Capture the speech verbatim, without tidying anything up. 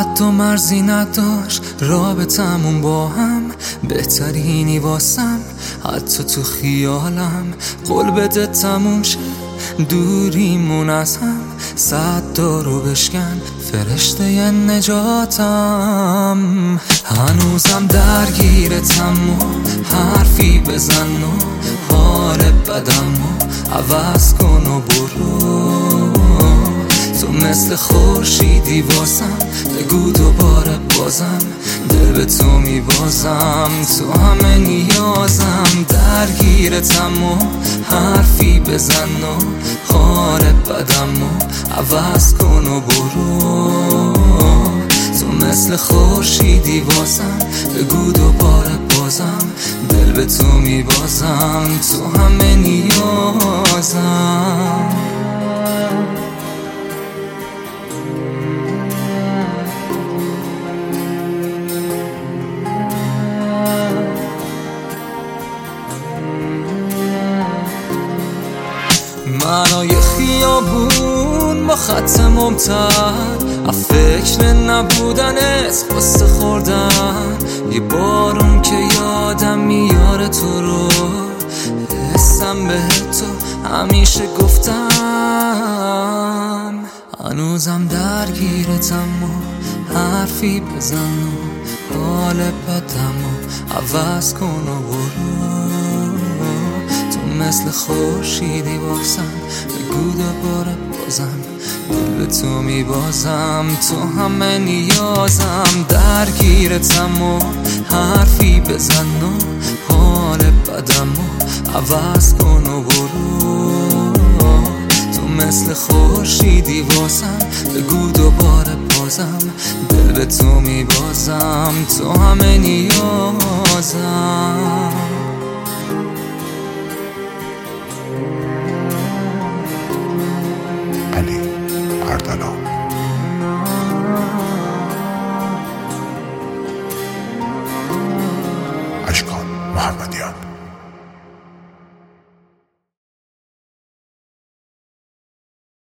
حد و مرزی نداشت رابطمون با هم، بهترینی واسم حتی تو خیالم. قول بده تموم شه دوریمون از هم، صد دارو بشکن فرشته نجاتم. هنوزم درگیرتم و حرفی بزن و حال بدم و عوض کن و برو. تو مثل خورشیدی واسم، بگو دوباره بازم دل به تو میبازم. تو همه نیازم، درگیرتم و حرفی بزن و حال بدم و عوض کن و برو. تو مثل خورشیدی واسم، بگو دوباره بازم دل به تو میبازم. تو همه نیازم. منای خیابون با خط ممتد، فکر نبودنت واسه خوردن یه بارون که یادم میاره تو رو. حسم به تو همیشه گفتم، هنوزم درگیرتم و حرفی بزن و حال بدم و عوض کن و برو. مثل خورشیدی واسم، بگو دوباره بازم دل به تو میبازم. تو همه نیازم، درگیرتم و حرفی بزن و حال بدم و عوض کن و برو. تو مثل خورشیدی واسم، بگو دوباره بازم دل به تو میبازم. تو همه نیازم. علی اردلان. اشکان محمد.